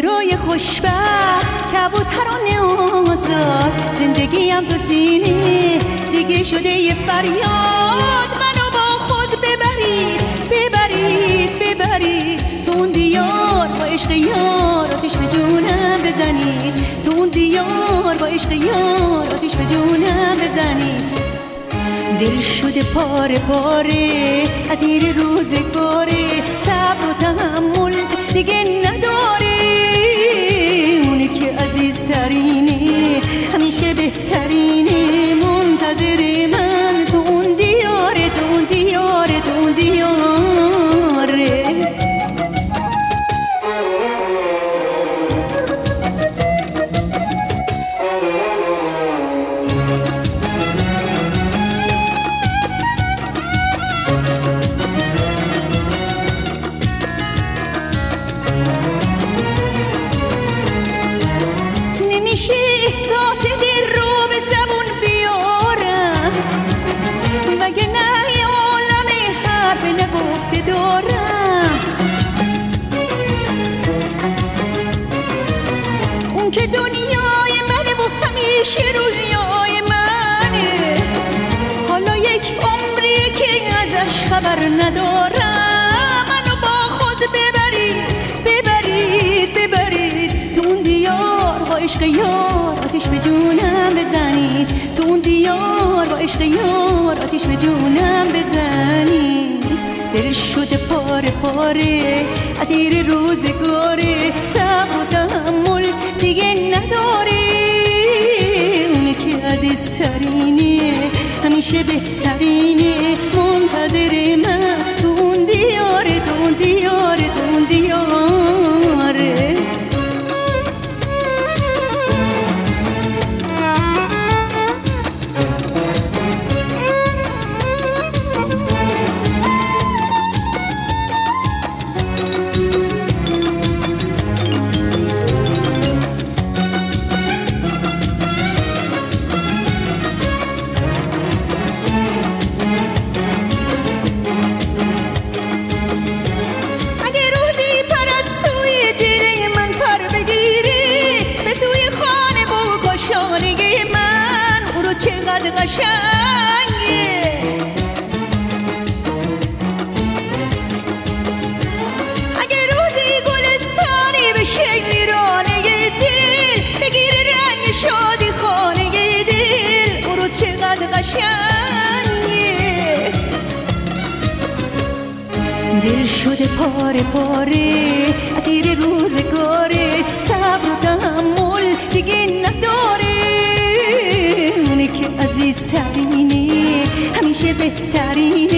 روی خوشبخت کبوتران آزاد، زندگیم تو سینه دیگه شده یه فریاد. منو با خود ببرید ببرید ببرید تو اون دیار، با عشق یار آتیش به جونم بزنید. تو اون دیار با عشق یار آتیش به جونم بزنید. دل شده پاره پاره از این روزگاره، صبر و تحمل دیگه نداره. اونی که عزیزترینه همیشه بهترینه، منتظر من تو اون دیاره تو اون دیاره تو اون دیاره. نمیشه احساس دل رو به زبون بیارم، وگه نه یه عالم حرف نگفته دارم. اون که دنیای منه و همیشه رویای منه، حالا یک عمریه که ازش خبر ندارم. منو با خود ببرید ببرید ببرید تو اون دیار، با عشق یار آتیش به جونم بزنید. تو اون دیار با عشق یار آتیش به جونم بزنید. دل شده پاره پاره از این روزگاره، صبر و تحمل دیگه نداره. اونی که عزیزترینه همیشه بهترینه، منتظر من تو اون دیاره تو اون دیاره تو اون دیاره. اگه روزی گلستانی بشه ویرانه دل، بگیره رنگ شادی خانه دل، اون روز چقدر قشنگه. دل شده پاره پاره از این روزگاره، صبر و تحمل دیگه نداره. اونی که عزیزترینه همیشه بهترینه،